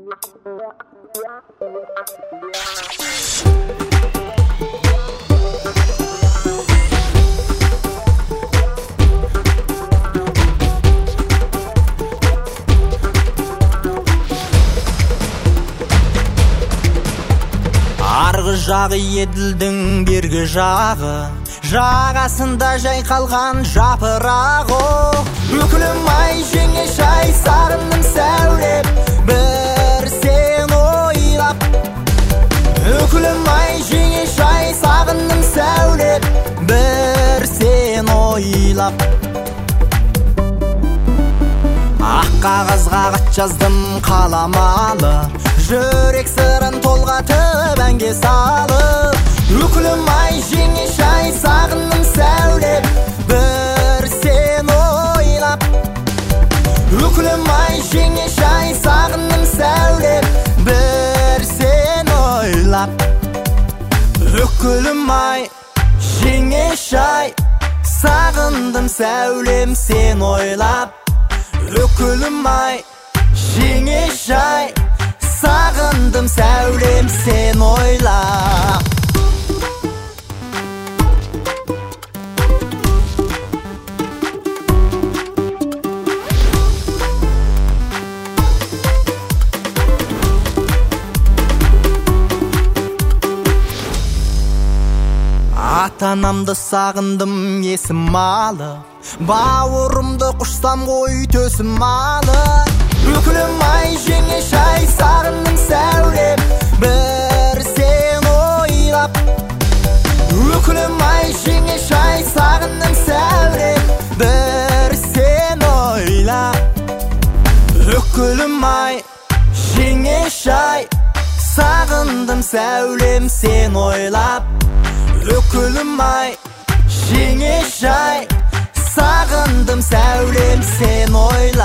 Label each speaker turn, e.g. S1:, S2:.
S1: Арғы жағы еділдің бергі жағы, жағасында жайқалған жапырағы. Өкілім ай жеңеш ай сағындым сәулеп, бір сен ойлап. Өкілім ай жеңеш ай сағындым сәулеп, бір сен ойлап. Ақ қағазға хат жаздым қаламалы, жүрек сырын толғатып әнге салып. Өкілім ай жеңеш ай сағындым сәулеп, бір сен ойлап. Өкілім ай жеңеш ай сағындым сәулеп, бір сен ойлап. Өкілім ай жеңеш ай сағындым сәулем сен ойлап. Өкілім ай жеңеш ай сағындым сәулем сен ойлап. Ата-анамды сағындым есім алып, бауырымды құшсам ғой төсім алып. Өкілім ай жеңеш ай сағындым сәулем, бір сен ойлап. Өкілім ай жеңеш ай сағындым сәулем, бір сен ойлап. Өкілім ай жеңеш ай сағындым сәулем сен ойлап. Өкілім ай жеңеш ай сағындым сәулем сен ойлап.